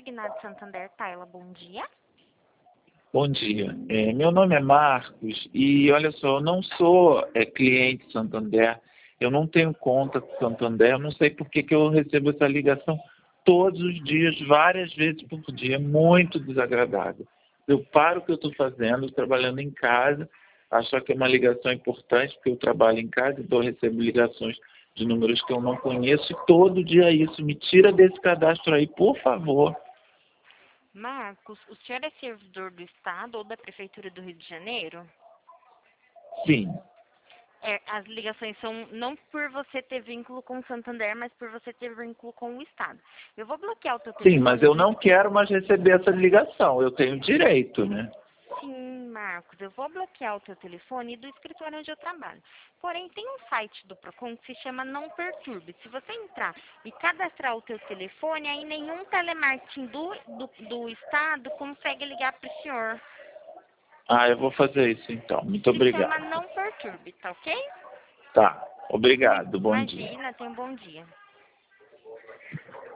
Consignado Santander, Tayla, bom dia. Bom dia. Meu nome é Marcos e, olha só, eu não sou cliente Santander, eu não tenho conta com Santander, eu não sei por que eu recebo essa ligação todos os dias, várias vezes por dia, é muito desagradável. Eu paro o que eu estou fazendo, trabalhando em casa, acho que é uma ligação importante, porque eu trabalho em casa, então eu recebo ligações de números que eu não conheço e todo dia isso. Me tira desse cadastro aí, por favor. Marcos, o senhor é servidor do Estado ou da Prefeitura do Rio de Janeiro? Sim. As ligações são não por você ter vínculo com o Santander, mas por você ter vínculo com o Estado. Eu vou bloquear o teu Sim, telefone. mas eu não quero mais receber essa ligação, eu tenho direito, né? Sim, Marcos, eu vou bloquear o teu telefone do escritório onde eu trabalho. Porém, tem um site do Procon que se chama Não Perturbe. Se você entrar e cadastrar o teu telefone, aí nenhum telemarketing do Estado consegue ligar para o senhor. Eu vou fazer isso então. Muito Se chama obrigado. Não Perturbe, tá ok? Tá, obrigado, bom dia. Imagina, tenha um bom dia.